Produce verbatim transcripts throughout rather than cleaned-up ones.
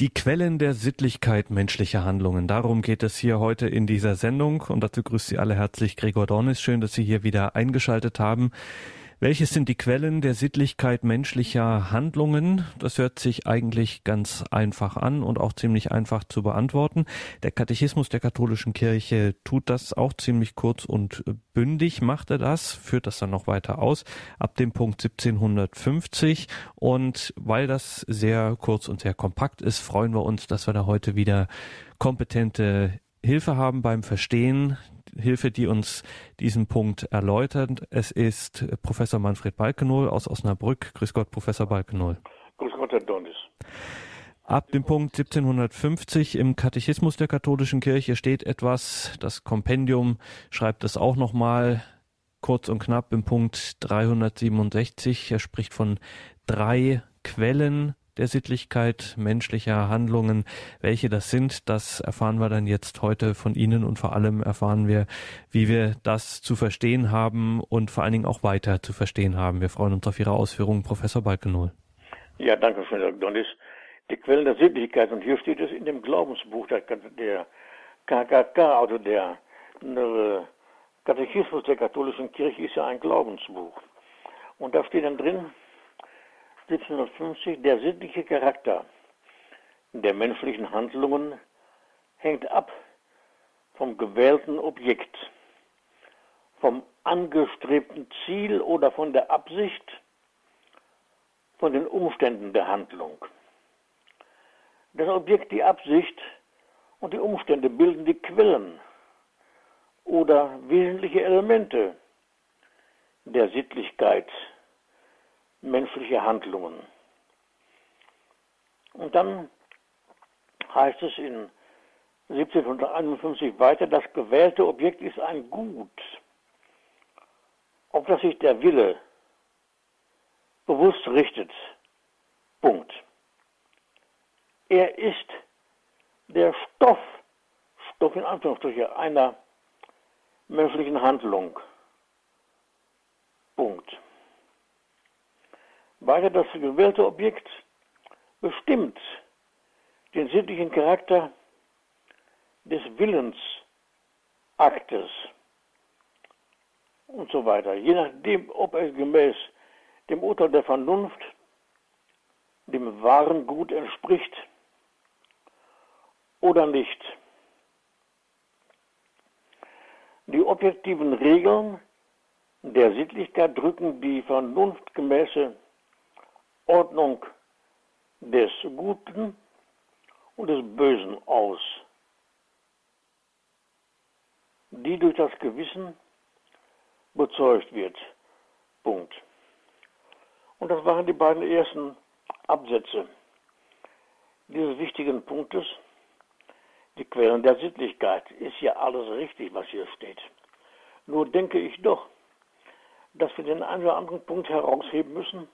Die Quellen der Sittlichkeit menschlicher Handlungen. Darum geht es hier heute in dieser Sendung. Und dazu grüßt Sie alle herzlich Gregor Dornis. Schön, dass Sie hier wieder eingeschaltet haben. Welches sind die Quellen der Sittlichkeit menschlicher Handlungen? Das hört sich eigentlich ganz einfach an und auch ziemlich einfach zu beantworten. Der Katechismus der katholischen Kirche tut das auch ziemlich kurz und bündig, macht er das, führt das dann noch weiter aus, ab dem Punkt siebzehnhundertfünfzig. Und weil das sehr kurz und sehr kompakt ist, freuen wir uns, dass wir da heute wieder kompetente Hilfe haben beim Verstehen. Hilfe, die uns diesen Punkt erläutert. Es ist Professor Manfred Balkenohl aus Osnabrück. Grüß Gott, Professor Balkenohl. Grüß Gott, Herr Dornis. Ab dem Punkt siebzehnhundertfünfzig im Katechismus der katholischen Kirche steht etwas, das Kompendium schreibt es auch nochmal kurz und knapp im Punkt dreihundertsiebenundsechzig. Er spricht von drei Quellen der Sittlichkeit menschlicher Handlungen. Welche das sind, das erfahren wir dann jetzt heute von Ihnen und vor allem erfahren wir, wie wir das zu verstehen haben und vor allen Dingen auch weiter zu verstehen haben. Wir freuen uns auf Ihre Ausführungen, Professor Balkenohl. Ja, danke schön, Herr Dornis. Die Quellen der Sittlichkeit, und hier steht es in dem Glaubensbuch der, der K K K, also der, der Katechismus der katholischen Kirche ist ja ein Glaubensbuch. Und da steht dann drin, siebzehnhundertfünfzig, der sittliche Charakter der menschlichen Handlungen hängt ab vom gewählten Objekt, vom angestrebten Ziel oder von der Absicht, von den Umständen der Handlung. Das Objekt, die Absicht und die Umstände bilden die Quellen oder wesentliche Elemente der Sittlichkeit menschliche Handlungen. Und dann heißt es in siebzehnhunderteinundfünfzig weiter, das gewählte Objekt ist ein Gut, auf das sich der Wille bewusst richtet. Punkt. Er ist der Stoff, Stoff in Anführungsstrichen, einer menschlichen Handlung. Punkt. Weiter, das gewählte Objekt bestimmt den sittlichen Charakter des Willensaktes und so weiter. Je nachdem, ob er gemäß dem Urteil der Vernunft, dem wahren Gut entspricht oder nicht. Die objektiven Regeln der Sittlichkeit drücken die vernunftgemäße Ordnung des Guten und des Bösen aus, die durch das Gewissen bezeugt wird. Punkt. Und das waren die beiden ersten Absätze dieses wichtigen Punktes. Die Quellen der Sittlichkeit. Ist ja alles richtig, was hier steht. Nur denke ich doch, dass wir den einen oder anderen Punkt herausheben müssen,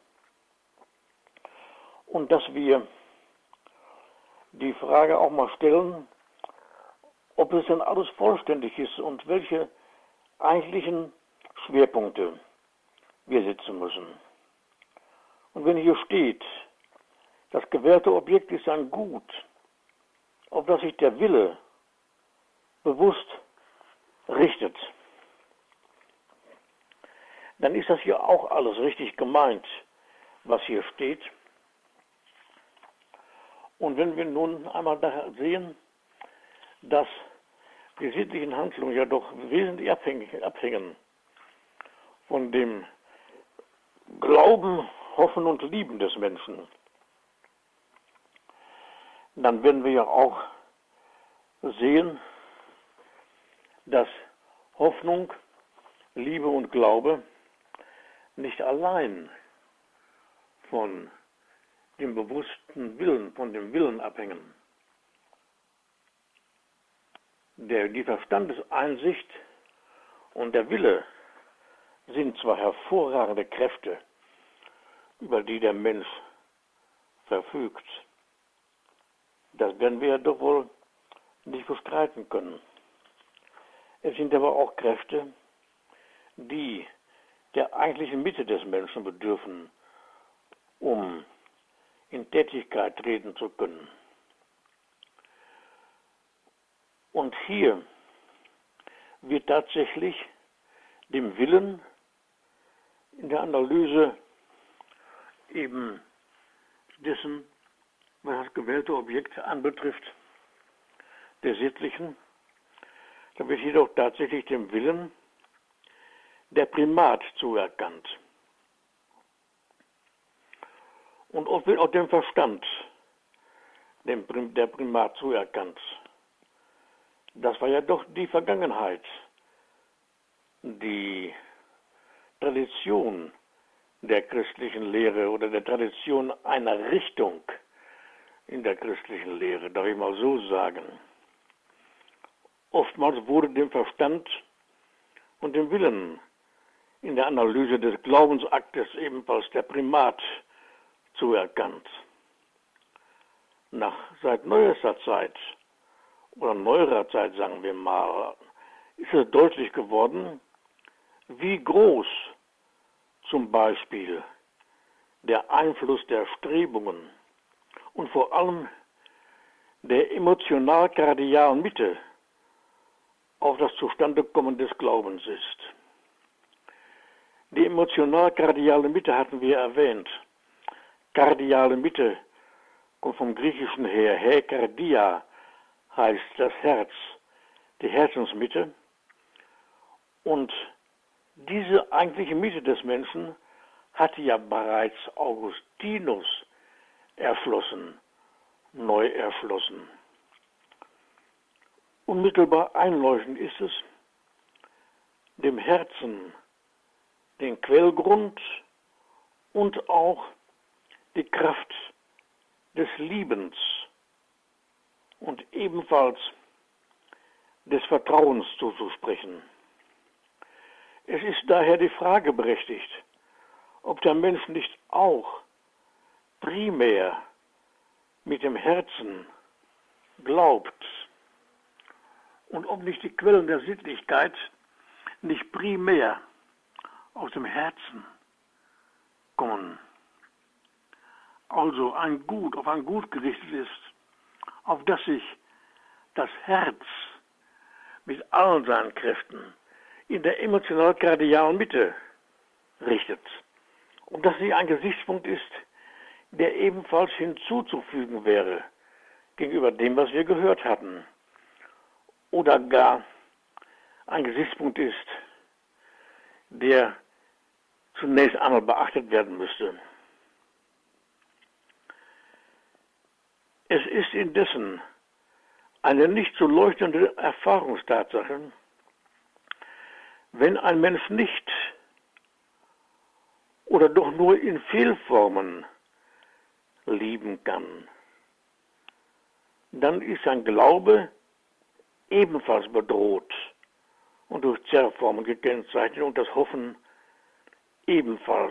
und dass wir die Frage auch mal stellen, ob es denn alles vollständig ist und welche eigentlichen Schwerpunkte wir setzen müssen. Und wenn hier steht, das gewählte Objekt ist ein Gut, auf das sich der Wille bewusst richtet, dann ist das hier auch alles richtig gemeint, was hier steht. Und wenn wir nun einmal daher sehen, dass die sittlichen Handlungen ja doch wesentlich abhängig, abhängen von dem Glauben, Hoffen und Lieben des Menschen, dann werden wir ja auch sehen, dass Hoffnung, Liebe und Glaube nicht allein von dem bewussten Willen, von dem Willen abhängen. Der, die Verstandeseinsicht und der Wille sind zwar hervorragende Kräfte, über die der Mensch verfügt. Das werden wir ja doch wohl nicht bestreiten können. Es sind aber auch Kräfte, die der eigentlichen Mitte des Menschen bedürfen, um in Tätigkeit treten zu können. Und hier wird tatsächlich dem Willen in der Analyse eben dessen, was das gewählte Objekt anbetrifft, der Sittlichen, da wird jedoch tatsächlich dem Willen der Primat zuerkannt. Und oft wird auch dem Verstand dem Prim- der Primat zuerkannt. Das war ja doch die Vergangenheit, die Tradition der christlichen Lehre oder der Tradition einer Richtung in der christlichen Lehre, darf ich mal so sagen. Oftmals wurde dem Verstand und dem Willen in der Analyse des Glaubensaktes ebenfalls der Primat zuerkannt. Nach seit neuester Zeit oder neuerer Zeit, sagen wir mal, ist es deutlich geworden, wie groß zum Beispiel der Einfluss der Strebungen und vor allem der emotional-kardialen Mitte auf das Zustandekommen des Glaubens ist. Die emotional-kardiale Mitte hatten wir erwähnt. Kardiale Mitte kommt vom Griechischen her. He Kardia heißt das Herz, die Herzensmitte. Und diese eigentliche Mitte des Menschen hatte ja bereits Augustinus erschlossen, neu erschlossen. Unmittelbar einleuchtend ist es, dem Herzen den Quellgrund und auch die Kraft des Liebens und ebenfalls des Vertrauens zuzusprechen. Es ist daher die Frage berechtigt, ob der Mensch nicht auch primär mit dem Herzen glaubt und ob nicht die Quellen der Sittlichkeit nicht primär aus dem Herzen kommen. Also ein Gut, auf ein Gut gerichtet ist, auf das sich das Herz mit allen seinen Kräften in der emotional-kardialen Mitte richtet. Und dass sie ein Gesichtspunkt ist, der ebenfalls hinzuzufügen wäre gegenüber dem, was wir gehört hatten. Oder gar ein Gesichtspunkt ist, der zunächst einmal beachtet werden müsste. Es ist indessen eine nicht zu leuchtende Erfahrungstatsache, wenn ein Mensch nicht oder doch nur in Fehlformen lieben kann, dann ist sein Glaube ebenfalls bedroht und durch Zerrformen gekennzeichnet und das Hoffen ebenfalls.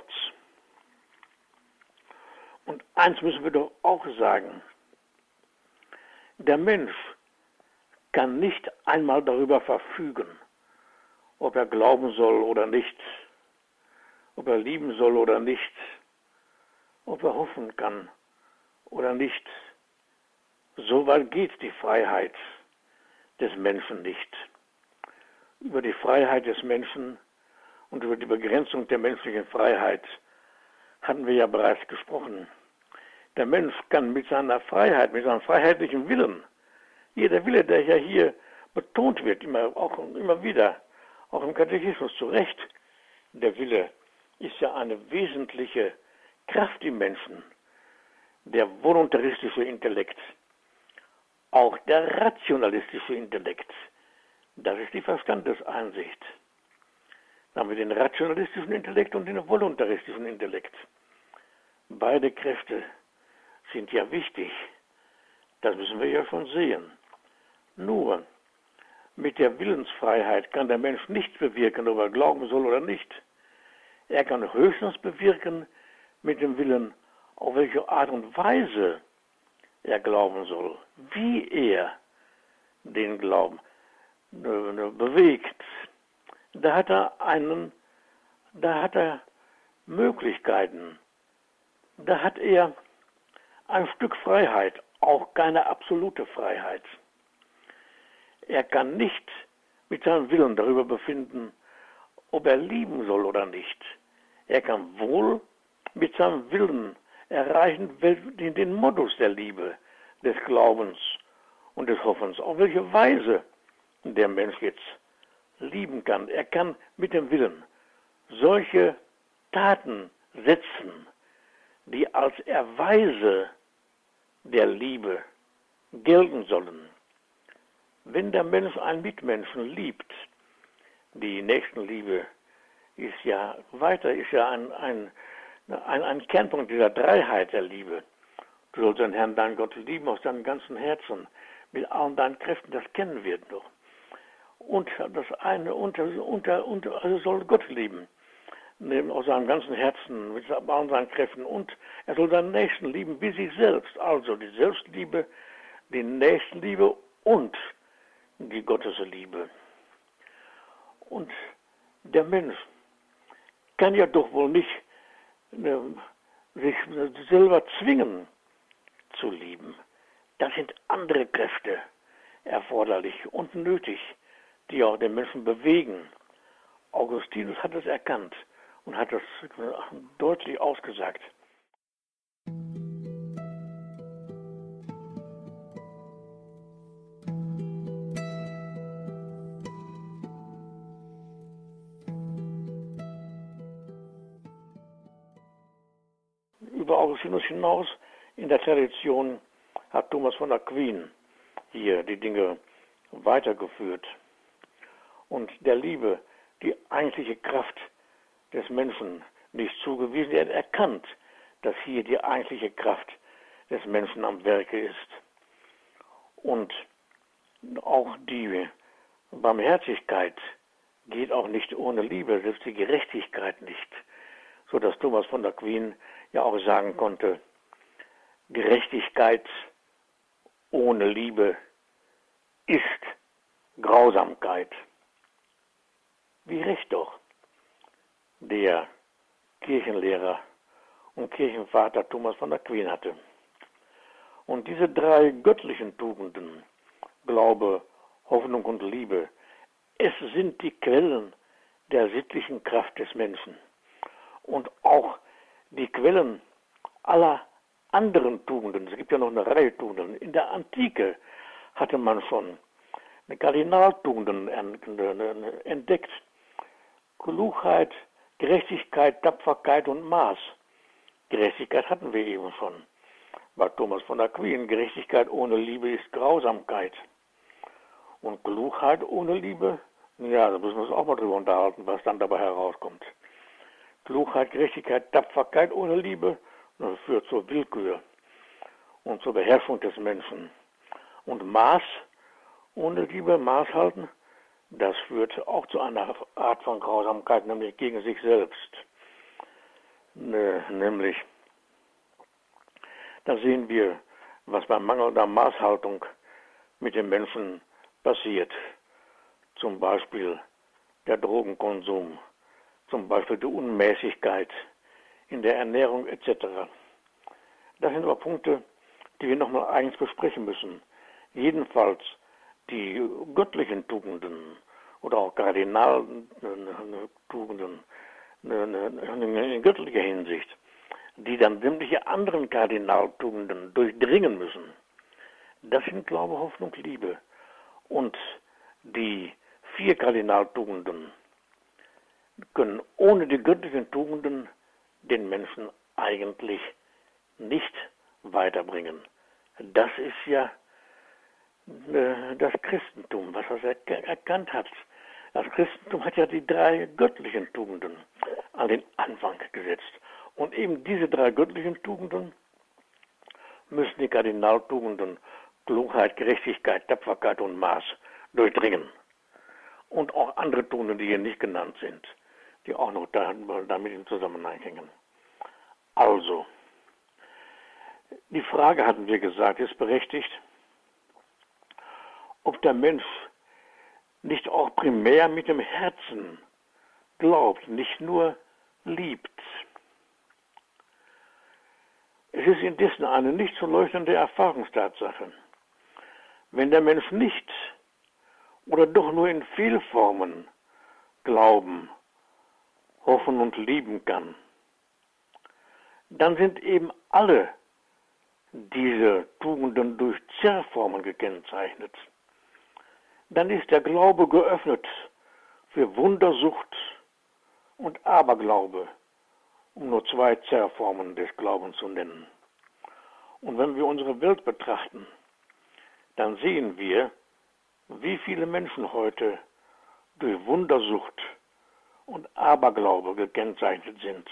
Und eins müssen wir doch auch sagen: Der Mensch kann nicht einmal darüber verfügen, ob er glauben soll oder nicht, ob er lieben soll oder nicht, ob er hoffen kann oder nicht. So weit geht die Freiheit des Menschen nicht. Über die Freiheit des Menschen und über die Begrenzung der menschlichen Freiheit hatten wir ja bereits gesprochen. Der Mensch kann mit seiner Freiheit, mit seinem freiheitlichen Willen, jeder Wille, der ja hier betont wird, immer, auch immer wieder, auch im Katechismus zu Recht, der Wille ist ja eine wesentliche Kraft im Menschen, der voluntaristische Intellekt, auch der rationalistische Intellekt, das ist die Verstandeseinsicht. Dann haben wir den rationalistischen Intellekt und den voluntaristischen Intellekt. Beide Kräfte sind ja wichtig, das müssen wir ja schon sehen. Nur mit der Willensfreiheit kann der Mensch nichts bewirken, ob er glauben soll oder nicht. Er kann höchstens bewirken mit dem Willen, auf welche Art und Weise er glauben soll, wie er den Glauben bewegt. Da hat er einen, da hat er Möglichkeiten, da hat er ein Stück Freiheit, auch keine absolute Freiheit. Er kann nicht mit seinem Willen darüber befinden, ob er lieben soll oder nicht. Er kann wohl mit seinem Willen erreichen, den Modus der Liebe, des Glaubens und des Hoffens, auf welche Weise der Mensch jetzt lieben kann. Er kann mit dem Willen solche Taten setzen, die als Erweise der Liebe gelten sollen. Wenn der Mensch einen Mitmenschen liebt, die Nächstenliebe ist ja weiter, ist ja ein, ein, ein, ein Kernpunkt dieser Dreiheit der Liebe. Du sollst deinen Herrn, deinen Gott lieben aus deinem ganzen Herzen, mit allen deinen Kräften, das kennen wir doch. Und das eine, unter, unter, unter, also soll Gott lieben, aus seinem ganzen Herzen, mit allen seinen Kräften. Und er soll seinen Nächsten lieben wie sich selbst. Also die Selbstliebe, die Nächstenliebe und die Gottesliebe. Und der Mensch kann ja doch wohl nicht äh, sich selber zwingen zu lieben. Da sind andere Kräfte erforderlich und nötig, die auch den Menschen bewegen. Augustinus hat es erkannt und hat es deutlich ausgesagt. Über Augustinus hinaus in der Tradition hat Thomas von Aquin hier die Dinge weitergeführt und der Liebe die eigentliche Kraft des Menschen nicht zugewiesen. Er hat erkannt, dass hier die eigentliche Kraft des Menschen am Werke ist. Und auch die Barmherzigkeit geht auch nicht ohne Liebe, selbst die Gerechtigkeit nicht. So dass Thomas von Aquin ja auch sagen konnte, Gerechtigkeit ohne Liebe ist Grausamkeit. Wie recht doch der Kirchenlehrer und Kirchenvater Thomas von Aquin hatte. Und diese drei göttlichen Tugenden, Glaube, Hoffnung und Liebe, es sind die Quellen der sittlichen Kraft des Menschen und auch die Quellen aller anderen Tugenden. Es gibt ja noch eine Reihe Tugenden. In der Antike hatte man schon eine Kardinaltugenden entdeckt. Klugheit, Gerechtigkeit, Tapferkeit und Maß. Gerechtigkeit hatten wir eben schon. Bei Thomas von Aquin, Gerechtigkeit ohne Liebe ist Grausamkeit. Und Klugheit ohne Liebe, ja, da müssen wir uns auch mal drüber unterhalten, was dann dabei herauskommt. Klugheit, Gerechtigkeit, Tapferkeit ohne Liebe, das führt zur Willkür und zur Beherrschung des Menschen. Und Maß ohne Liebe, Maß halten, das führt auch zu einer Art von Grausamkeit, nämlich gegen sich selbst. Ne, nämlich, da sehen wir, was bei mangelnder Maßhaltung mit dem Menschen passiert. Zum Beispiel der Drogenkonsum, zum Beispiel die Unmäßigkeit in der Ernährung et cetera. Das sind aber Punkte, die wir nochmal eigens besprechen müssen. Jedenfalls die göttlichen Tugenden oder auch Kardinaltugenden in göttlicher Hinsicht, die dann sämtliche anderen Kardinaltugenden durchdringen müssen. Das sind Glaube, Hoffnung, Liebe. Und die vier Kardinaltugenden können ohne die göttlichen Tugenden den Menschen eigentlich nicht weiterbringen. Das ist ja äh, das Christentum, was es er erkannt hat. Das Christentum hat ja die drei göttlichen Tugenden an den Anfang gesetzt. Und eben diese drei göttlichen Tugenden müssen die Kardinaltugenden Klugheit, Gerechtigkeit, Tapferkeit und Maß durchdringen. Und auch andere Tugenden, die hier nicht genannt sind, die auch noch da, damit im Zusammenhang hängen. Also, die Frage, hatten wir gesagt, ist berechtigt, ob der Mensch nicht auch primär mit dem Herzen glaubt, nicht nur liebt. Es ist indessen eine nicht zu leugnende Erfahrungstatsache. Wenn der Mensch nicht oder doch nur in Fehlformen glauben, hoffen und lieben kann, dann sind eben alle diese Tugenden durch Zerrformen gekennzeichnet. Dann ist der Glaube geöffnet für Wundersucht und Aberglaube, um nur zwei Zerrformen des Glaubens zu nennen. Und wenn wir unsere Welt betrachten, dann sehen wir, wie viele Menschen heute durch Wundersucht und Aberglaube gekennzeichnet sind.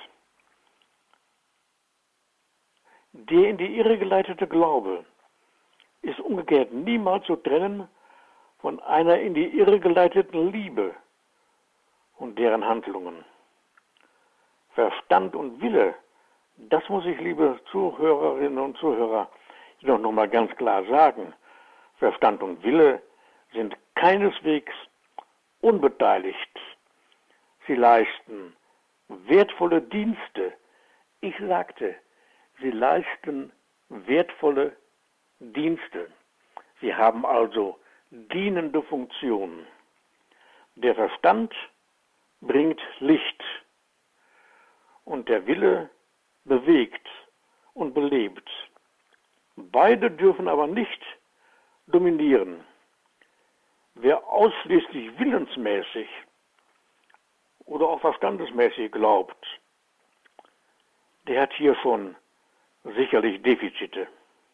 Der in die Irre geleitete Glaube ist umgekehrt niemals zu trennen von einer in die Irre geleiteten Liebe und deren Handlungen. Verstand und Wille, das muss ich, liebe Zuhörerinnen und Zuhörer, jedoch nochmal ganz klar sagen, Verstand und Wille sind keineswegs unbeteiligt. Sie leisten wertvolle Dienste. Ich sagte, sie leisten wertvolle Dienste. Sie haben also dienende Funktionen. Der Verstand bringt Licht und der Wille bewegt und belebt. Beide dürfen aber nicht dominieren. Wer ausschließlich willensmäßig oder auch verstandesmäßig glaubt, der hat hier schon sicherlich Defizite.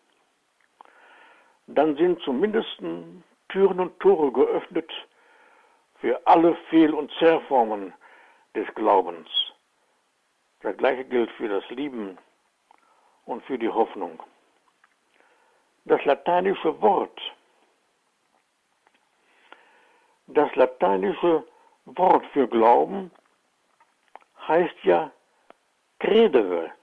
Dann sind zumindest Türen und Tore geöffnet für alle Fehl- und Zerrformen des Glaubens. Das Gleiche gilt für das Lieben und für die Hoffnung. Das lateinische Wort, das lateinische Wort für Glauben heißt ja credere.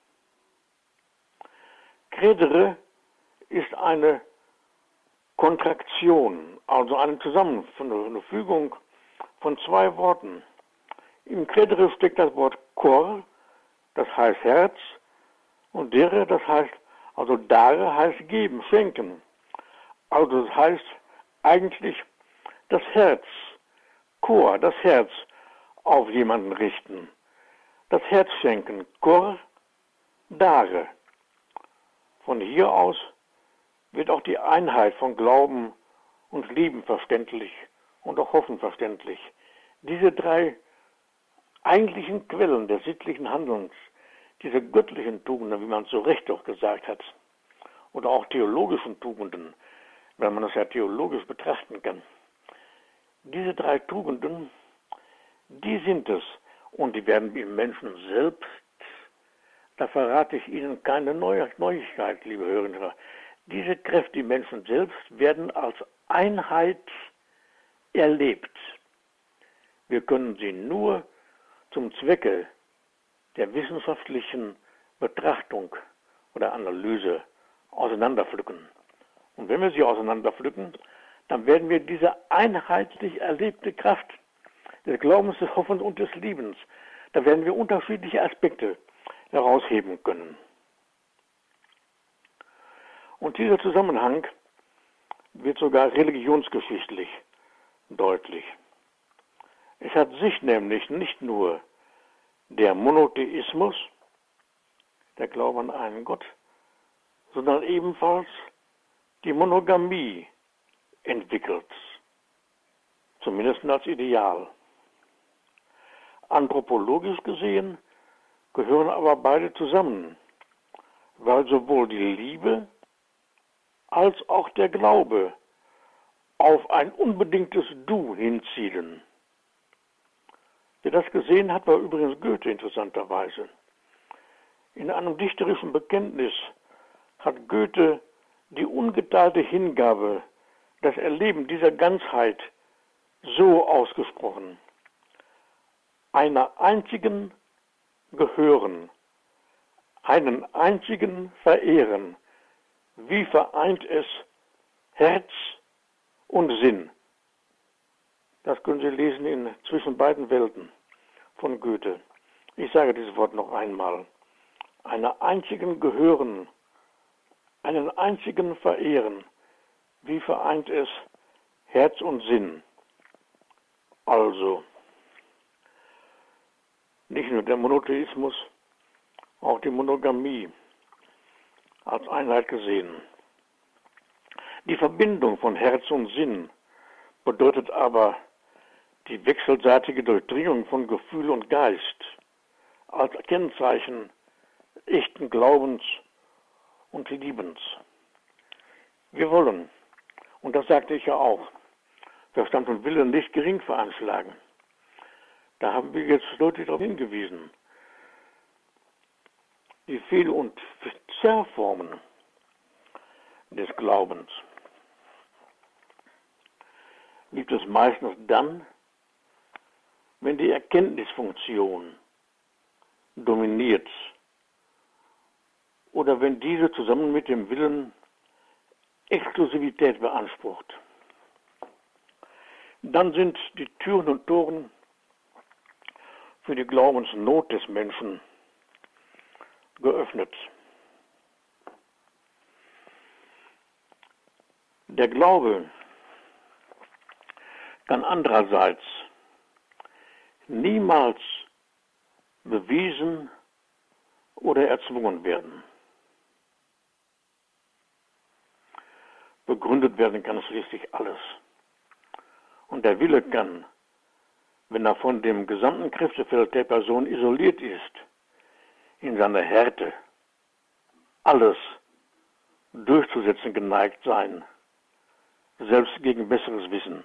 Credere ist eine Kontraktion, also eine Zusammenfügung von zwei Worten. Im credere steckt das Wort cor, das heißt Herz, und dere, das heißt, also dare heißt geben, schenken. Also das heißt eigentlich das Herz, cor, das Herz auf jemanden richten. Das Herz schenken, cor dare. Von hier aus wird auch die Einheit von Glauben und Lieben verständlich und auch Hoffen verständlich. Diese drei eigentlichen Quellen des sittlichen Handelns, diese göttlichen Tugenden, wie man zu Recht auch gesagt hat, oder auch theologischen Tugenden, wenn man das ja theologisch betrachten kann. Diese drei Tugenden, die sind es, und die werden im Menschen selbst, da verrate ich Ihnen keine Neuigkeit, liebe Hörerinnen. Diese Kräfte im Menschen selbst werden als Einheit erlebt. Wir können sie nur zum Zwecke der wissenschaftlichen Betrachtung oder Analyse auseinanderpflücken. Und wenn wir sie auseinanderpflücken, dann werden wir diese einheitlich erlebte Kraft des Glaubens, des Hoffens und des Liebens, da werden wir unterschiedliche Aspekte herausheben können. Und dieser Zusammenhang wird sogar religionsgeschichtlich deutlich. Es hat sich nämlich nicht nur der Monotheismus, der Glaube an einen Gott, sondern ebenfalls die Monogamie entwickelt, zumindest als Ideal. Anthropologisch gesehen gehören aber beide zusammen, weil sowohl die Liebe als auch der Glaube auf ein unbedingtes Du hinzielen. Wer das gesehen hat, war übrigens Goethe interessanterweise. In einem dichterischen Bekenntnis hat Goethe die ungeteilte Hingabe, das Erleben dieser Ganzheit so ausgesprochen: Einer einzigen gehören, einen einzigen verehren, wie vereint es Herz und Sinn. Das können Sie lesen in Zwischen beiden Welten von Goethe. Ich sage dieses Wort noch einmal. Einer einzigen gehören, einen einzigen verehren, wie vereint es Herz und Sinn. Also nicht nur der Monotheismus, auch die Monogamie als Einheit gesehen. Die Verbindung von Herz und Sinn bedeutet aber die wechselseitige Durchdringung von Gefühl und Geist als Kennzeichen echten Glaubens und Liebens. Wir wollen, und das sagte ich ja auch, Verstand und Wille nicht gering veranschlagen. Da haben wir jetzt deutlich darauf hingewiesen. Die Fehl- und Zerrformen des Glaubens gibt es meistens dann, wenn die Erkenntnisfunktion dominiert oder wenn diese zusammen mit dem Willen Exklusivität beansprucht. Dann sind die Türen und Toren für die Glaubensnot des Menschen geöffnet. Der Glaube kann andererseits niemals bewiesen oder erzwungen werden. Begründet werden kann schließlich alles. Und der Wille kann, wenn er von dem gesamten Kräftefeld der Person isoliert ist, in seiner Härte alles durchzusetzen geneigt sein, selbst gegen besseres Wissen.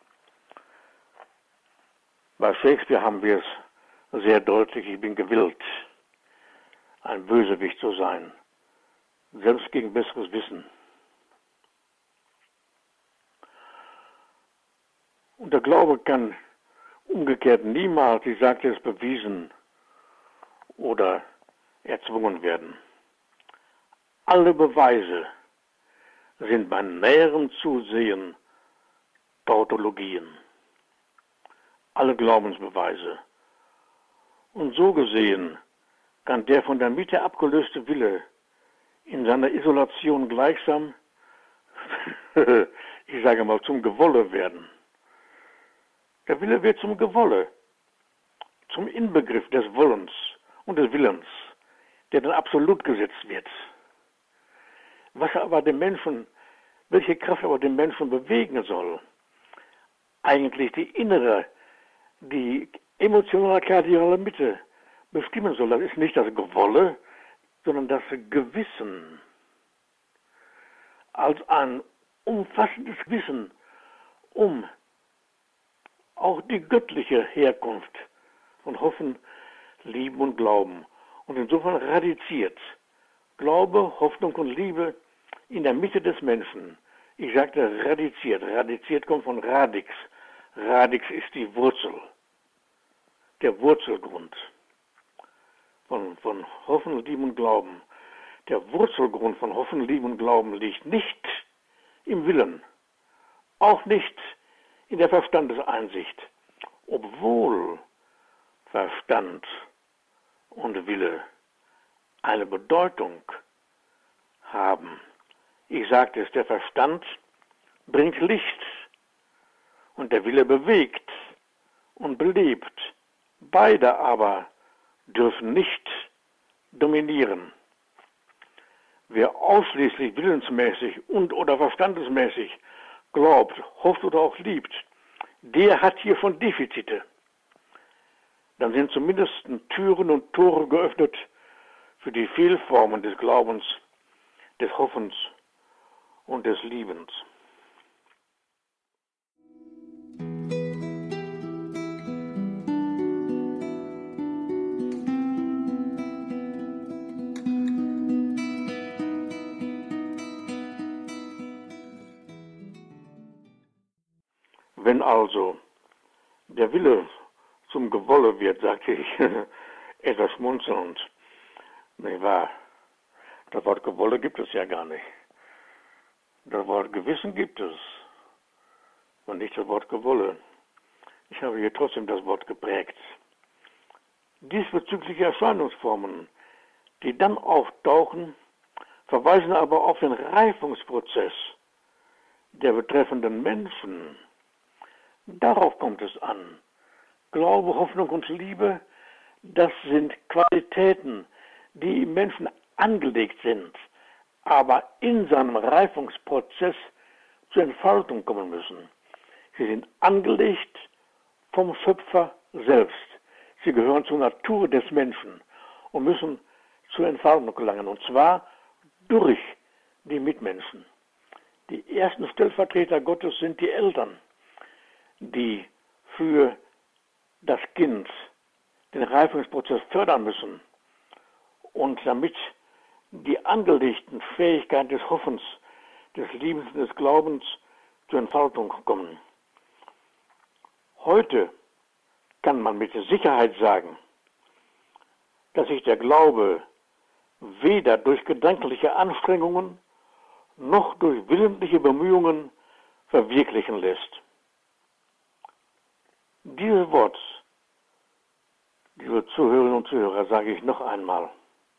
Bei Shakespeare haben wir es sehr deutlich, ich bin gewillt, ein Bösewicht zu sein, selbst gegen besseres Wissen. Und der Glaube kann umgekehrt niemals, ich sagte es, bewiesen oder erzwungen werden. Alle Beweise sind bei näherem Zusehen Tautologien. Alle Glaubensbeweise. Und so gesehen kann der von der Mitte abgelöste Wille in seiner Isolation gleichsam, ich sage mal, zum Gewolle werden. Der Wille wird zum Gewolle, zum Inbegriff des Wollens und des Willens, der dann absolut gesetzt wird. Was aber den Menschen, welche Kraft aber den Menschen bewegen soll, eigentlich die innere, die emotionale, kardiale Mitte bestimmen soll, das ist nicht das Gewolle, sondern das Gewissen. Als ein umfassendes Wissen um auch die göttliche Herkunft von Hoffen, Lieben und Glauben. Und insofern radiziert Glaube, Hoffnung und Liebe in der Mitte des Menschen. Ich sagte radiziert. Radiziert kommt von Radix. Radix ist die Wurzel, der Wurzelgrund von, von Hoffen, Lieben und Glauben. Der Wurzelgrund von Hoffen, Lieben und Glauben liegt nicht im Willen, auch nicht in der Verstandeseinsicht, obwohl Verstand und Wille eine Bedeutung haben. Ich sagte es, der Verstand bringt Licht und der Wille bewegt und belebt. Beide aber dürfen nicht dominieren. Wer ausschließlich willensmäßig und oder verstandesmäßig glaubt, hofft oder auch liebt, der hat hiervon Defizite. Dann sind zumindest Türen und Tore geöffnet für die Fehlformen des Glaubens, des Hoffens und des Liebens. Wenn also der Wille zum Gewolle wird, sagte ich, etwas schmunzelnd, nicht wahr? Das Wort Gewolle gibt es ja gar nicht. Das Wort Gewissen gibt es und nicht das Wort Gewolle. Ich habe hier trotzdem das Wort geprägt. Diesbezügliche Erscheinungsformen, die dann auftauchen, verweisen aber auf den Reifungsprozess der betreffenden Menschen. Darauf kommt es an. Glaube, Hoffnung und Liebe, das sind Qualitäten, die im Menschen angelegt sind, aber in seinem Reifungsprozess zur Entfaltung kommen müssen. Sie sind angelegt vom Schöpfer selbst. Sie gehören zur Natur des Menschen und müssen zur Entfaltung gelangen, und zwar durch die Mitmenschen. Die ersten Stellvertreter Gottes sind die Eltern, die für das Kind den Reifungsprozess fördern müssen und damit die angelegten Fähigkeiten des Hoffens, des Liebens und des Glaubens zur Entfaltung kommen. Heute kann man mit Sicherheit sagen, dass sich der Glaube weder durch gedankliche Anstrengungen noch durch willentliche Bemühungen verwirklichen lässt. Dieses Wort, liebe Zuhörerinnen und Zuhörer, sage ich noch einmal,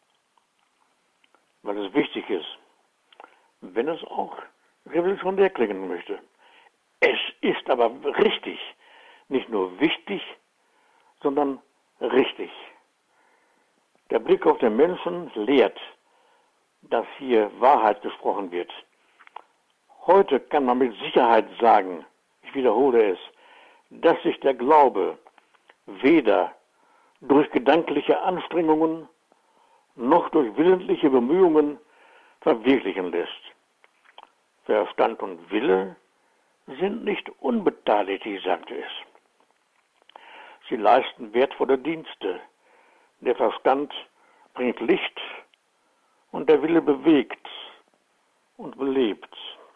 weil es wichtig ist, wenn es auch revolutionär klingen möchte. Es ist aber richtig, nicht nur wichtig, sondern richtig. Der Blick auf den Menschen lehrt, dass hier Wahrheit gesprochen wird. Heute kann man mit Sicherheit sagen, ich wiederhole es, dass sich der Glaube weder durch gedankliche Anstrengungen noch durch willentliche Bemühungen verwirklichen lässt. Verstand und Wille sind nicht unbeteiligt, sagte es. Sie leisten wertvolle Dienste. Der Verstand bringt Licht und der Wille bewegt und belebt.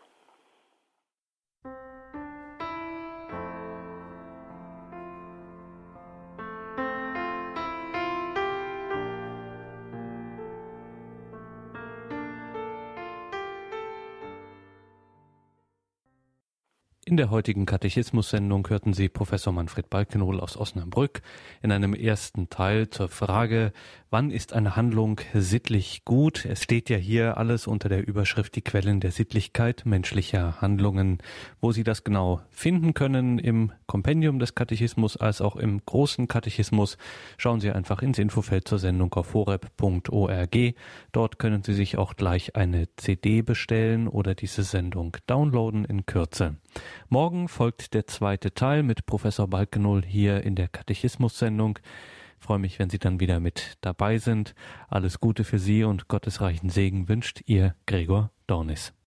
In der heutigen Katechismus-Sendung hörten Sie Professor Manfred Balkenhol aus Osnabrück in einem ersten Teil zur Frage, wann ist eine Handlung sittlich gut? Es steht ja hier alles unter der Überschrift die Quellen der Sittlichkeit menschlicher Handlungen. Wo Sie das genau finden können im Kompendium des Katechismus als auch im großen Katechismus, schauen Sie einfach ins Infofeld zur Sendung auf horeb punkt org. Dort können Sie sich auch gleich eine C D bestellen oder diese Sendung downloaden in Kürze. Morgen folgt der zweite Teil mit Professor Balkenhol hier in der Katechismus-Sendung. Ich freue mich, wenn Sie dann wieder mit dabei sind. Alles Gute für Sie und gottesreichen Segen wünscht Ihr Gregor Dornis.